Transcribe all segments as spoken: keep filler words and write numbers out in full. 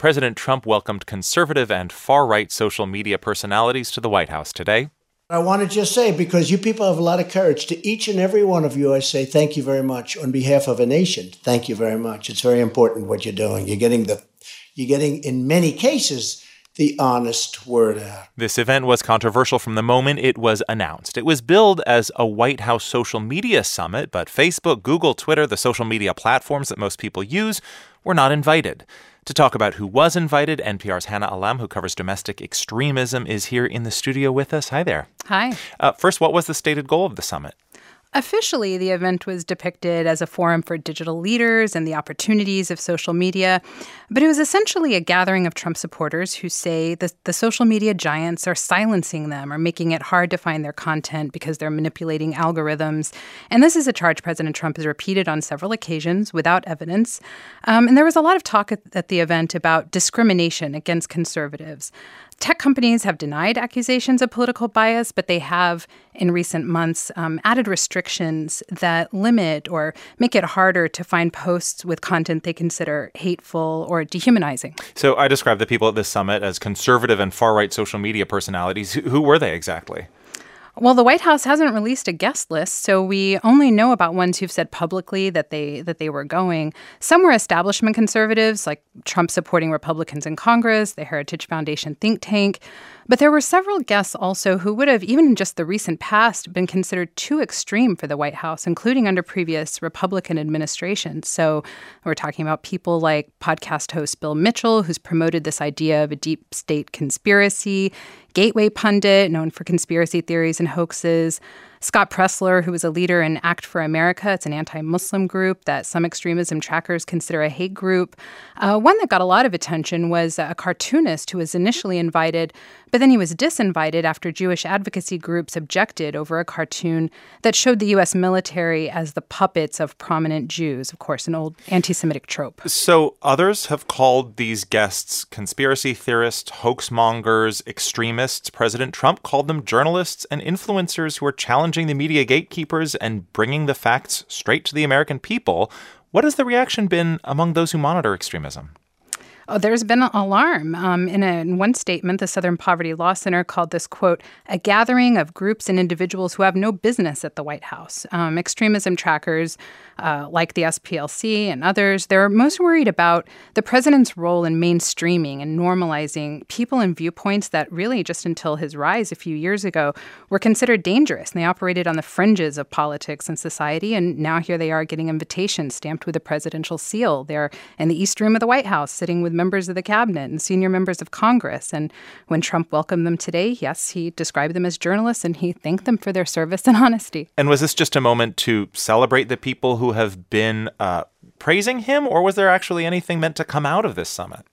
President Trump welcomed conservative and far-right social media personalities to the White House today. I want to just say, because you people have a lot of courage, to each and every one of you, I say thank you very much. On behalf of a nation, thank you very much. It's very important what you're doing. You're getting the, you're getting, in many cases, the honest word out. This event was controversial from the moment it was announced. It was billed as a White House social media summit, but Facebook, Google, Twitter, the social media platforms that most people use, were not invited. To talk about who was invited, N P R's Hannah Alam, who covers domestic extremism, is here in the studio with us. Hi there. Hi. Uh, first, what was the stated goal of the summit? Officially, the event was depicted as a forum for digital leaders and the opportunities of social media, but it was essentially a gathering of Trump supporters who say that the social media giants are silencing them or making it hard to find their content because they're manipulating algorithms. And this is a charge President Trump has repeated on several occasions without evidence. Um, and there was a lot of talk at, at the event about discrimination against conservatives. Tech companies have denied accusations of political bias, but they have, in recent months, um, added restrictions that limit or make it harder to find posts with content they consider hateful or dehumanizing. So I described the people at this summit as conservative and far-right social media personalities. Who, who were they exactly? Well, the White House hasn't released a guest list, so we only know about ones who've said publicly that they that they were going. Some were establishment conservatives, like Trump supporting Republicans in Congress, the Heritage Foundation think tank. But there were several guests also who would have, even in just the recent past, been considered too extreme for the White House, including under previous Republican administrations. So we're talking about people like podcast host Bill Mitchell, who's promoted this idea of a deep state conspiracy, Gateway pundit, known for conspiracy theories and hoaxes, Scott Presler, who was a leader in Act for America. It's an anti-Muslim group that some extremism trackers consider a hate group. Uh, one that got a lot of attention was a cartoonist who was initially invited, but then he was disinvited after Jewish advocacy groups objected over a cartoon that showed the U S military as the puppets of prominent Jews, of course, an old anti-Semitic trope. So others have called these guests conspiracy theorists, hoax mongers, extremists. President Trump called them journalists and influencers who are challenging the media gatekeepers and bringing the facts straight to the American people. What has the reaction been among those who monitor extremism? Oh, there's been an alarm. Um, in, a, in one statement, the Southern Poverty Law Center called this, quote, a gathering of groups and individuals who have no business at the White House. Um, extremism trackers uh, like the S P L C and others, they're most worried about the president's role in mainstreaming and normalizing people and viewpoints that really, just until his rise a few years ago, were considered dangerous. And they operated on the fringes of politics and society. And now here they are getting invitations stamped with a presidential seal. They're in the East Room of the White House, sitting with members of the cabinet and senior members of Congress. And when Trump welcomed them today, yes, he described them as journalists and he thanked them for their service and honesty. And was this just a moment to celebrate the people who have been uh, praising him, or was there actually anything meant to come out of this summit?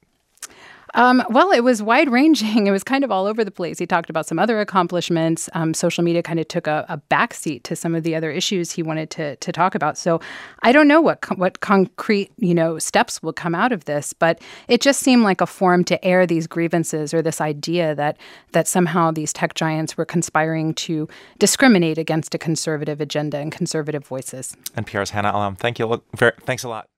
Um, well, it was wide-ranging. It was kind of all over the place. He talked about some other accomplishments. Um, social media kind of took a, a backseat to some of the other issues he wanted to to talk about. So I don't know what co- what concrete, you know, steps will come out of this, but it just seemed like a forum to air these grievances or this idea that that somehow these tech giants were conspiring to discriminate against a conservative agenda and conservative voices. N P R's Hannah Alam, thank you. Look, very, thanks a lot.